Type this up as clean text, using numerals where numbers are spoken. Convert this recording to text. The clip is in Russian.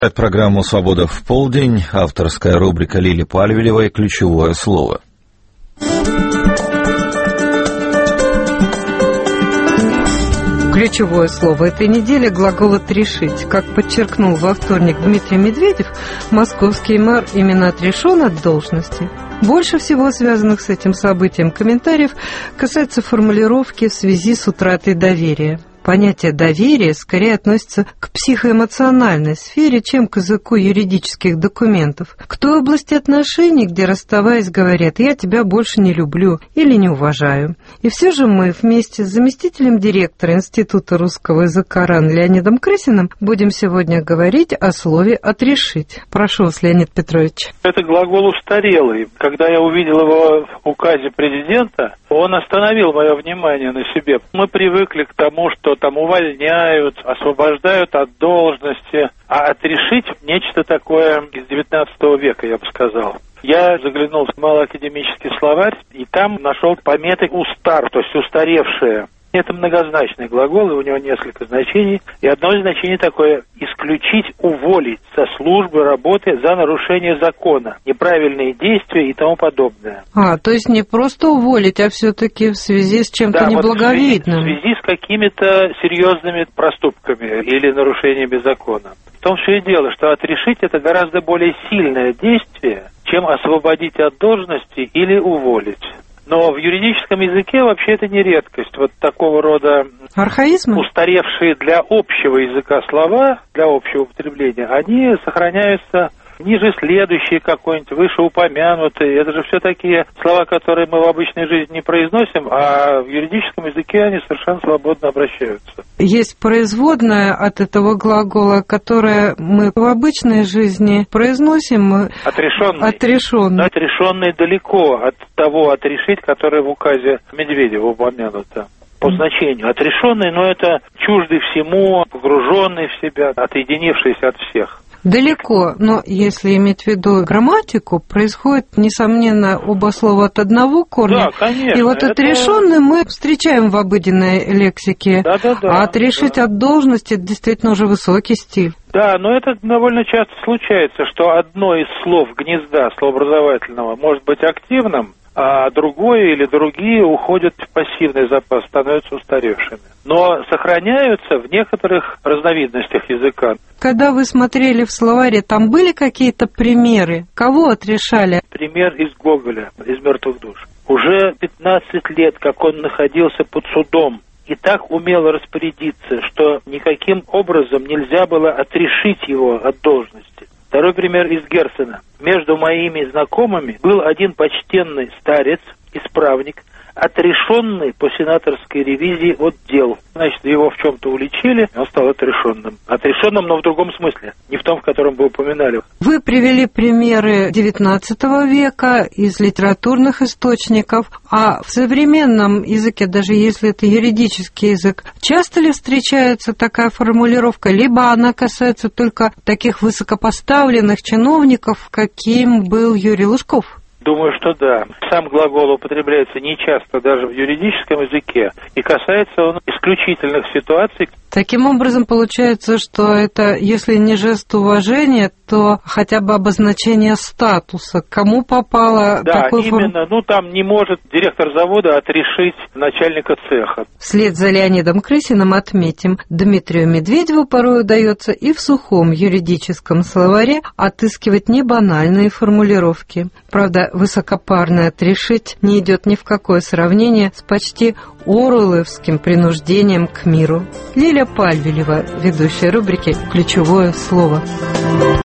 Это программу «Свобода в полдень», авторская рубрика Лили Пальвелевой «Ключевое слово». Ключевое слово этой недели – глагол «отрешить». Как подчеркнул во вторник Дмитрий Медведев, московский мэр именно отрешен от должности. Больше всего связанных с этим событием комментариев касается формулировки в связи с утратой доверия. Понятие «доверие» скорее относится к психоэмоциональной сфере, чем к языку юридических документов, к той области отношений, где, расставаясь, говорят «я тебя больше не люблю» или «не уважаю». И все же мы вместе с заместителем директора Института русского языка РАН Леонидом Крысиным будем сегодня говорить о слове «отрешить». Прошу вас, Леонид Петрович. Это глагол устарелый. Когда я увидел его в указе президента, он остановил мое внимание на себе. Мы привыкли к тому, что там увольняют, освобождают от должности, а отрешить нечто такое из 19 века, я бы сказал. Я заглянул в малоакадемический словарь, и там нашел пометы «устар», то есть «устаревшее». Это многозначный глагол, и у него несколько значений. И одно из значений такое – исключить, уволить со службы, работы за нарушение закона, неправильные действия и тому подобное. То есть не просто уволить, а все-таки в связи с чем-то неблаговидным. В связи с какими-то серьезными проступками или нарушениями закона. В том все и дело, что отрешить – это гораздо более сильное действие, чем освободить от должности или уволить. Но в юридическом языке вообще это не редкость. Вот такого рода архаизмы, устаревшие для общего языка слова, для общего употребления, они сохраняются ниже следующие какой-нибудь, вышеупомянутые. Это же все такие слова, которые мы в обычной жизни не произносим, а в юридическом языке они совершенно свободно обращаются. Есть производная от этого глагола, которое мы в обычной жизни произносим. Отрешенный. Отрешенный. Отрешенный далеко от того отрешить, которое в указе Медведева упомянуто. По значению. Отрешенный, но это чуждый всему, погруженный в себя, отъединившийся от всех. Далеко, но если иметь в виду грамматику, происходит, несомненно, оба слова от одного корня. Да, конечно. И вот отрешенный мы встречаем в обыденной лексике, а отрешить от должности это действительно уже высокий стиль. Да, но это довольно часто случается, что одно из слов гнезда словообразовательного может быть активным, а другое или другие уходят в пассивный запас, становятся устаревшими. Но сохраняются в некоторых разновидностях языка. Когда вы смотрели в словаре, там были какие-то примеры? Кого отрешали? Пример из Гоголя, из «Мертвых душ». Уже 15 лет, как он находился под судом, и так умело распорядиться, что никаким образом нельзя было отрешить его от должности. Второй пример из Герцена. Между моими знакомыми был один почтенный старец, исправник, отрешенный по сенаторской ревизии от дел. Значит, его в чем-то уличили, он стал отрешенным. Отрешенным, но в другом смысле, не в том, в котором вы упоминали. Вы привели примеры XIX века из литературных источников, а в современном языке, даже если это юридический язык, часто ли встречается такая формулировка, либо она касается только таких высокопоставленных чиновников, каким был Юрий Лужков? Думаю, что да. Сам глагол употребляется нечасто даже в юридическом языке, и касается он исключительных ситуаций. Таким образом, получается, что это, если не жест уважения, то хотя бы обозначение статуса. Кому попало такой именно. Там не может директор завода отрешить начальника цеха. Вслед за Леонидом Крысиным отметим, Дмитрию Медведеву порой удается и в сухом юридическом словаре отыскивать небанальные формулировки. Правда, высокопарное «отрешить» не идет ни в какое сравнение с почти оруэлловским принуждением к миру. Лиля Пальвелева, ведущая рубрики «Ключевое слово».